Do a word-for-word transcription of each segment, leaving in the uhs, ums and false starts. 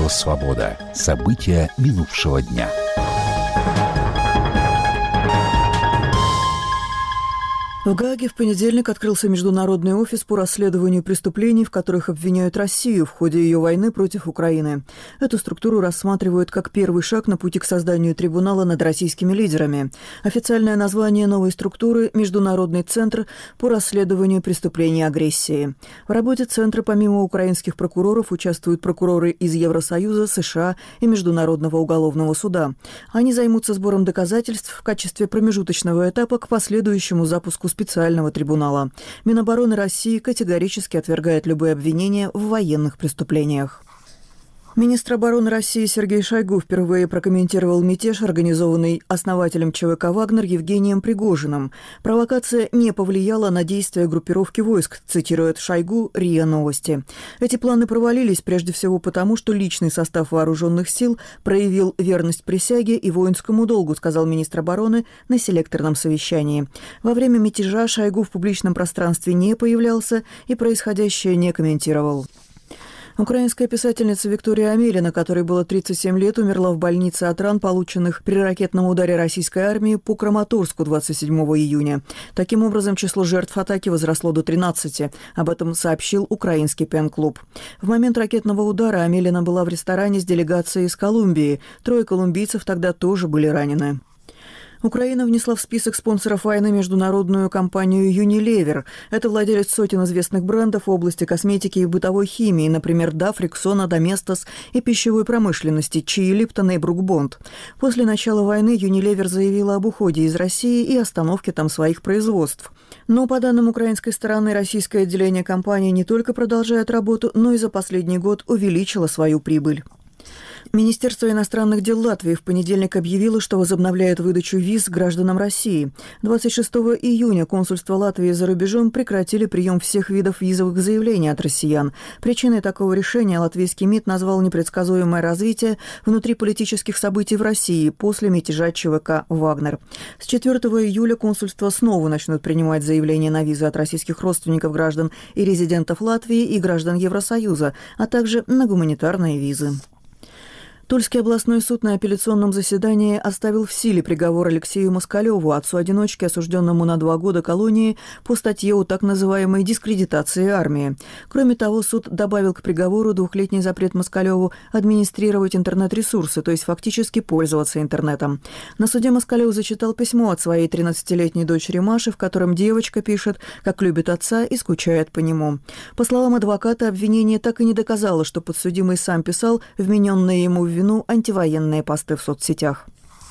«Свобода». События минувшего дня. В Гааге в понедельник открылся международный офис по расследованию преступлений, в которых обвиняют Россию в ходе ее войны против Украины. Эту структуру рассматривают как первый шаг на пути к созданию трибунала над российскими лидерами. Официальное название новой структуры – Международный центр по расследованию преступлений агрессии. В работе центра помимо украинских прокуроров участвуют прокуроры из Евросоюза, США и Международного уголовного суда. Они займутся сбором доказательств в качестве промежуточного этапа к последующему запуску специального трибунала. Минобороны России категорически отвергает любые обвинения в военных преступлениях. Министр обороны России Сергей Шойгу впервые прокомментировал мятеж, организованный основателем ЧВК «Вагнер» Евгением Пригожиным. Провокация не повлияла на действия группировки войск, цитирует Шойгу РИА Новости. Эти планы провалились прежде всего потому, что личный состав вооруженных сил проявил верность присяге и воинскому долгу, сказал министр обороны на селекторном совещании. Во время мятежа Шойгу в публичном пространстве не появлялся и происходящее не комментировал. Украинская писательница Виктория Амелина, которой было тридцать семь лет, умерла в больнице от ран, полученных при ракетном ударе российской армии по Краматорску двадцать седьмого июня. Таким образом, число жертв атаки возросло до тринадцати. Об этом сообщил украинский пен-клуб. В момент ракетного удара Амелина была в ресторане с делегацией из Колумбии. Трое колумбийцев тогда тоже были ранены. Украина внесла в список спонсоров войны международную компанию Unilever. Это владелец сотен известных брендов в области косметики и бытовой химии, например, Даф, Рексона, Доместос и пищевой промышленности, Чии, Липтона и Брукбонд. После начала войны Unilever заявила об уходе из России и остановке там своих производств. Но, по данным украинской стороны, российское отделение компании не только продолжает работу, но и за последний год увеличило свою прибыль. Министерство иностранных дел Латвии в понедельник объявило, что возобновляет выдачу виз гражданам России. двадцать шестого июня консульство Латвии за рубежом прекратили прием всех видов визовых заявлений от россиян. Причиной такого решения латвийский МИД назвал непредсказуемое развитие внутриполитических событий в России после мятежа ЧВК «Вагнер». С четвёртого июля консульство снова начнут принимать заявления на визы от российских родственников граждан и резидентов Латвии и граждан Евросоюза, а также на гуманитарные визы. Тульский областной суд на апелляционном заседании оставил в силе приговор Алексею Москалеву, отцу-одиночке, осужденному на два года колонии по статье о так называемой дискредитации армии. Кроме того, суд добавил к приговору двухлетний запрет Москалеву администрировать интернет-ресурсы, то есть фактически пользоваться интернетом. На суде Москалев зачитал письмо от своей тринадцатилетней дочери Маши, в котором девочка пишет, как любит отца и скучает по нему. По словам адвоката, обвинение так и не доказало, что подсудимый сам писал вмененные ему в вину антивоенные посты в соцсетях.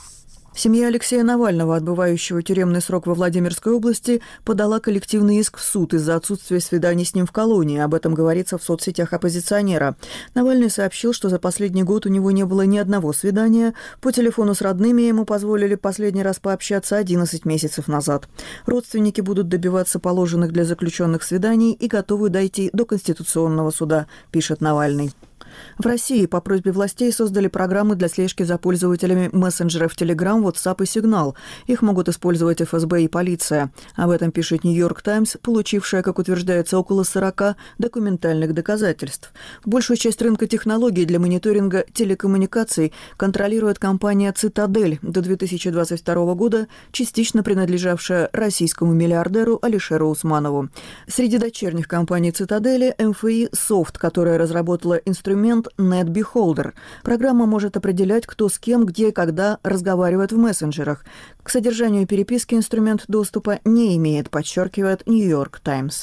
Семья Алексея Навального, отбывающего тюремный срок во Владимирской области, подала коллективный иск в суд из-за отсутствия свиданий с ним в колонии. Об этом говорится в соцсетях оппозиционера. Навальный сообщил, что за последний год у него не было ни одного свидания. По телефону с родными ему позволили последний раз пообщаться одиннадцать месяцев назад. Родственники будут добиваться положенных для заключенных свиданий и готовы дойти до Конституционного суда, пишет Навальный. В России по просьбе властей создали программы для слежки за пользователями мессенджеров Telegram, WhatsApp и Signal. Их могут использовать эф эс бэ и полиция. Об этом пишет «Нью-Йорк Таймс», получившая, как утверждается, около сорока документальных доказательств. Большую часть рынка технологий для мониторинга телекоммуникаций контролирует компания «Цитадель», до две тысячи двадцать второго года частично принадлежавшая российскому миллиардеру Алишеру Усманову. Среди дочерних компаний «Цитадели» эм эф и Софт, которая разработала инструмент NetBeholder. Программа может определять, кто с кем, где и когда разговаривает в мессенджерах. К содержанию переписки инструмент доступа не имеет, подчеркивает «Нью-Йорк Таймс».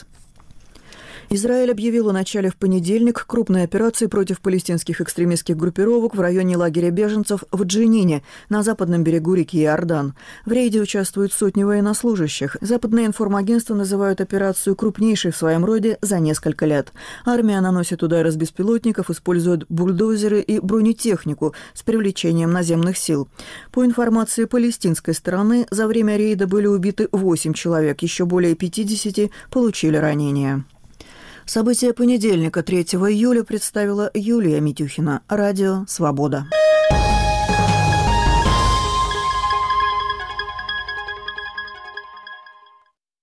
Израиль объявил о начале в понедельник крупной операции против палестинских экстремистских группировок в районе лагеря беженцев в Дженине, на западном берегу реки Иордан. В рейде участвуют сотни военнослужащих. Западные информагентства называют операцию крупнейшей в своем роде за несколько лет. Армия наносит удары с беспилотников, использует бульдозеры и бронетехнику с привлечением наземных сил. По информации палестинской стороны, за время рейда были убиты восемь человек, еще более пятидесяти получили ранения. События понедельника, третьего июля, представила Юлия Митюхина. Радио «Свобода».